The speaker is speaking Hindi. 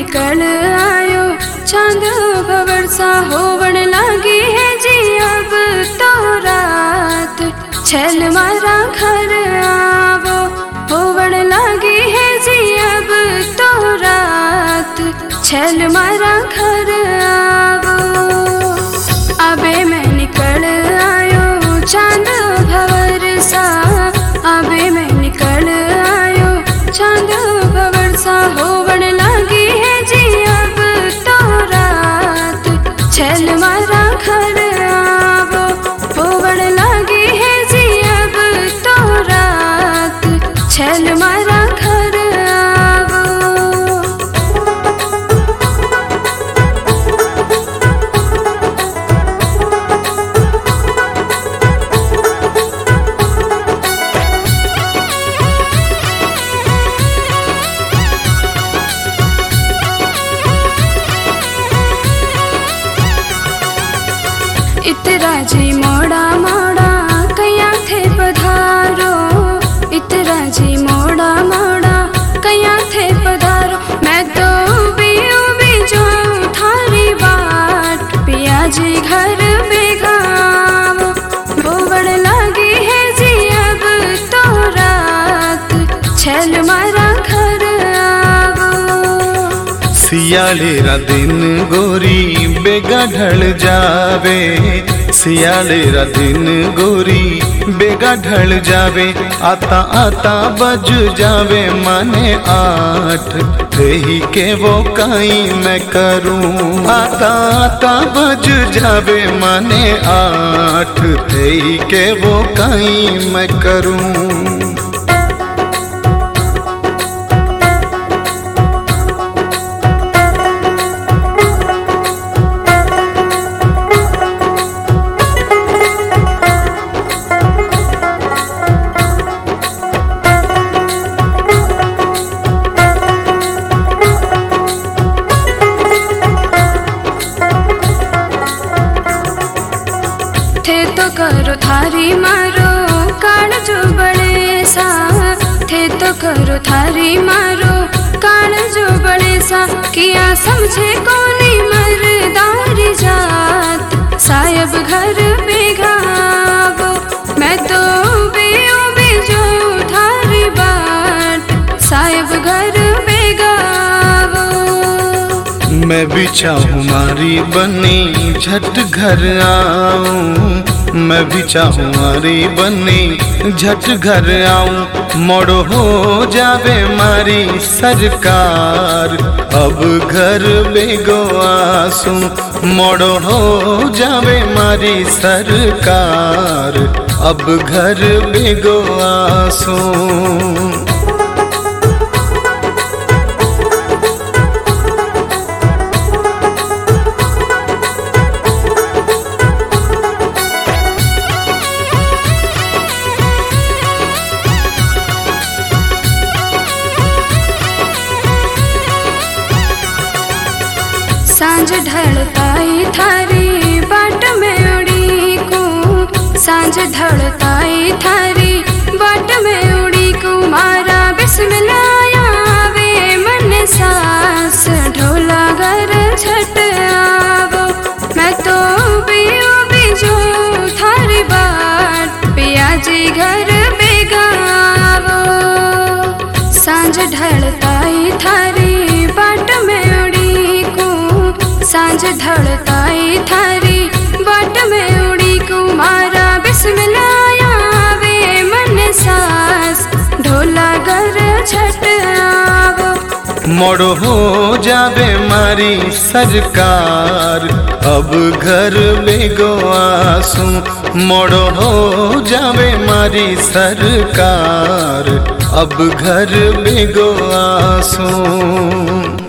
निकल आयो चांद भवरसा होवण लागी है जी अब तो रात। छल मारा घर आवो होवण लागी है जी अब तो रात। छल मारा घर आवो अबे मैं निकल आयो चांद भवरसा। अबे मैं निकल आयो चांद भवरसा होवण लागी है जी अब तो रात। छल मारा घर आवो होवण लागी है जी अब तो रात। छल मारा घर आवो। इतरा जी मोड़ा मोड़ा कया थे पधारो। इतरा जी मोड़ा मोड़ा कया थे पधारो। मैं तो भी जो थारी बाट पिया जी घर बेगावो होवण लागी है जी अब तो रात। छल मारा घर आवो। सियाले रा दिन गोरी बेगा ढल जावे। सियाले रा दिन गोरी बेगा ढल जावे। आता आता बज जावे माने 8। रही के वो काई मैं करूं। आता आता बज जावे माने 8। रही के वो काई मैं करूं। थे तो करो थारी मारो काल जो बड़े सा। थे तो करो थारी मारो काल जो बड़े सा। किया समझे कोनी मर्दारी जात सायब घर बेगावो। मैं तो भी जो थारी बाट सायब घर बेगावो। मैं भी चाहूँ मारी बनी झट घर आऊं। मैं भी चाहूँ मारी बनी झट घर आऊं। मोड़ो हो जावे मारी सरकार अब घर बेगो आसूं। मोड़ो हो जावे मारी सरकार अब घर बेगो आसूं। सांझ ढलताई थारी बाट में उड़ी को। सांझ ढलताई थारी बाट में उड़ी को। मारा बिस्मिल्लाह आवे मन सास ढोला घर छट आवो। मैं तो भी जो थारी बाट पिया जी घर बेगावो। सांझ ढलताई थारी बाट में उड़ी को। सांझ ढलताई थारी बाट में उड़ी को। मारा बिस्मिल्लाह आवे मन सास ढोला घर छट आवो। मोड़ो हो जावे मारी सरकार अब घर बेगो आसूं। मोड़ो हो जावे मारी सरकार अब घर बेगो आसूं।